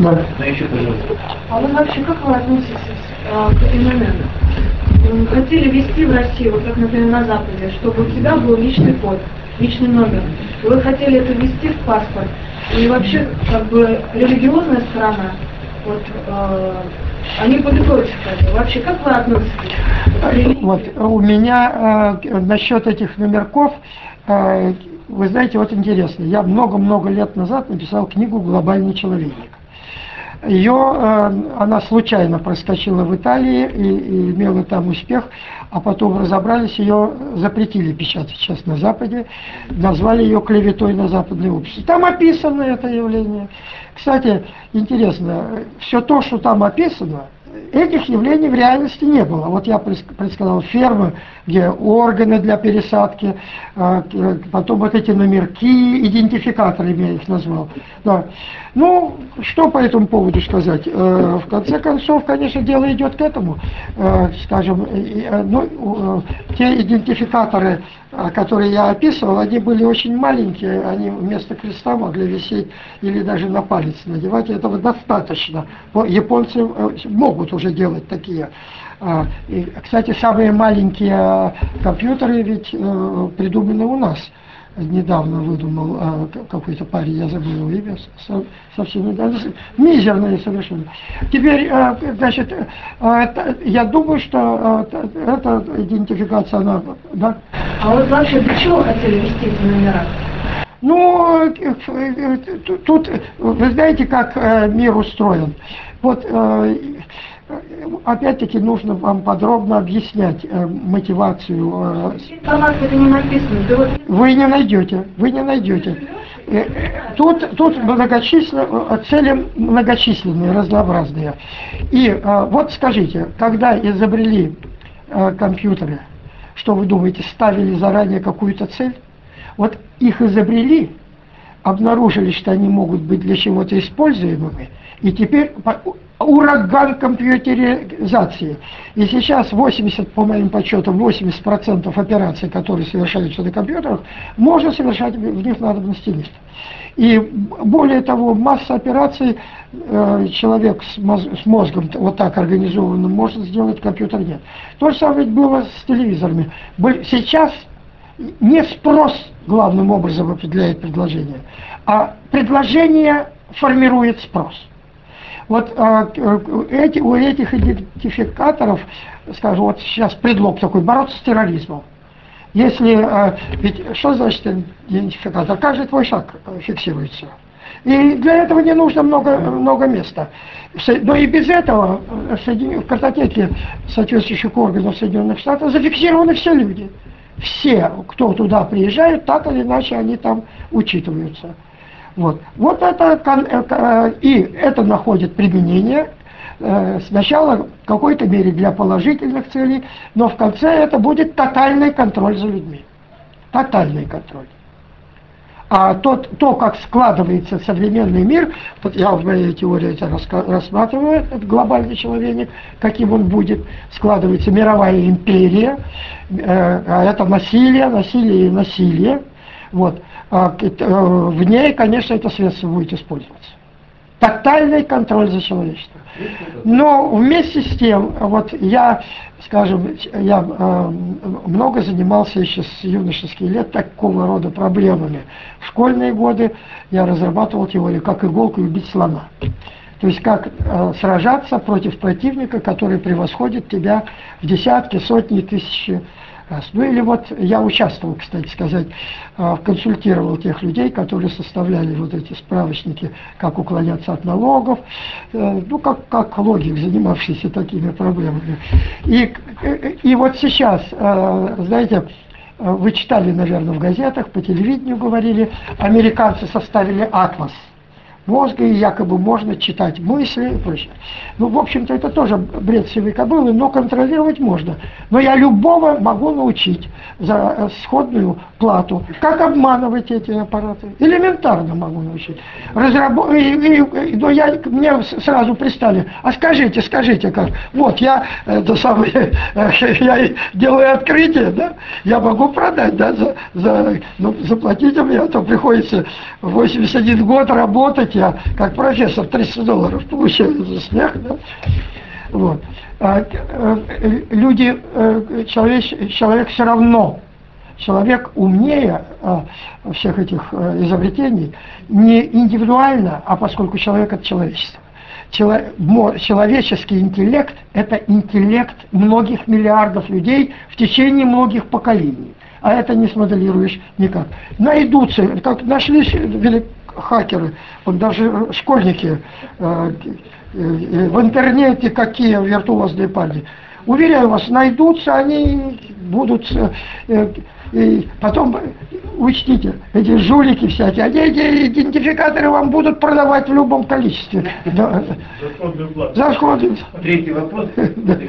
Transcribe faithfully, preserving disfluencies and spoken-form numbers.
Да. А вы вообще как вы относитесь а, к феномену? Хотели ввести в Россию, вот как, например, на Западе, чтобы у тебя был личный код, личный номер. Вы хотели это ввести в паспорт. И вообще, как бы, религиозная сторона, вот, э, они были против этого. Вообще, как вы относитесь? Вот, у меня э, насчет этих номерков, э, вы знаете, вот интересно, я много-много лет назад написал книгу «Глобальный человек». Ее, э, она случайно проскочила в Италии и, и имела там успех, а потом разобрались, ее запретили печатать сейчас на Западе, назвали ее клеветой на западное общество. Там описано это явление. Кстати, интересно, все то, что там описано, этих явлений в реальности не было. Вот я предсказал фермы, где органы для пересадки, потом вот эти номерки, идентификаторы я их назвал. Да. Ну, что по этому поводу сказать? В конце концов, конечно, дело идет к этому. Скажем, ну, те идентификаторы, которые я описывал, они были очень маленькие, они вместо креста могли висеть или даже на палец надевать, этого достаточно. Японцы могут уже делать такие. И, кстати, самые маленькие компьютеры ведь придуманы у нас. Недавно выдумал какой-то парень, я забыл его имя, совсем недавно, мизерные совершенно. Теперь, значит, я думаю, что эта идентификация, она, да? А вот вообще для чего хотели ввести эти номера? Ну, тут, вы знаете, как мир устроен. Вот, опять-таки, нужно вам подробно объяснять мотивацию. Информация это не написано. Вы не найдете, вы не найдете. Тут, тут многочисленные, цели многочисленные, разнообразные. И вот скажите, когда изобрели компьютеры, что вы думаете, ставили заранее какую-то цель? Вот их изобрели, обнаружили, что они могут быть для чего-то используемыми, и теперь ураган компьютеризации. И сейчас восемьдесят, по моим подсчетам, восемьдесят процентов операций, которые совершаются на компьютерах, можно совершать в них надобности нет. И более того, масса операций э, человек с, моз с мозгом вот так организованным может сделать, компьютер нет. То же самое было с телевизорами. Сейчас не спрос главным образом определяет предложение, а предложение формирует спрос. Вот эти, у этих идентификаторов, скажем, вот сейчас предлог такой, бороться с терроризмом. Если, ведь что значит идентификатор? Каждый твой шаг фиксируется. И для этого не нужно много, много места. Но и без этого в картотеке соответствующих органов Соединенных Штатов зафиксированы все люди. Все, кто туда приезжают, так или иначе они там учитываются. Вот, вот это, и это находит применение сначала в какой-то мере для положительных целей, но в конце это будет тотальный контроль за людьми. Тотальный контроль. А тот, то, как складывается современный мир, вот я в моей теории это рассматриваю, этот глобальный человек, каким он будет, складывается мировая империя, э, это насилие, насилие и насилие, вот, а, э, в ней, конечно, это средство будет использоваться. Тотальный контроль за человечеством. Но вместе с тем, вот я, скажем, я э, много занимался еще с юношеских лет такого рода проблемами. В школьные годы я разрабатывал теорию, как иголкой убить слона. То есть как э, сражаться против противника, который превосходит тебя в десятки, сотни, тысячи раз. Ну или вот я участвовал, кстати сказать, э, консультировал тех людей, которые составляли вот эти справочники, как уклоняться от налогов, э, ну как, как логик, занимавшийся такими проблемами. И, и вот сейчас, э, знаете, вы читали, наверное, в газетах, по телевидению говорили, американцы составили атлас мозга, и якобы можно читать мысли и прочее. Ну, в общем-то, это тоже бред сивой кобылы, но контролировать можно. Но я любого могу научить за сходную плату, как обманывать эти аппараты. Элементарно могу научить. Разраб... И, и, но я, мне сразу пристали, а скажите, скажите как, вот я, это самое, я делаю открытие, да, я могу продать, да, за, за, ну, заплатите мне, а то приходится восемьдесят один год работать, говорить, я как профессор триста долларов получаю за смех, да? Вот. А, э, люди, э, человек, человек все равно, человек умнее а, всех этих а, изобретений не индивидуально, а поскольку человек это человечество. Чело, человеческий интеллект – это интеллект многих миллиардов людей в течение многих поколений. А это не смоделируешь никак. Найдутся, как нашлись хакеры, вот даже школьники э, э, в интернете, какие виртуозные парни. Уверяю вас, найдутся, они будут... Э, и потом, учтите, эти жулики всякие, они эти идентификаторы вам будут продавать в любом количестве. За сходную плату. Третий вопрос.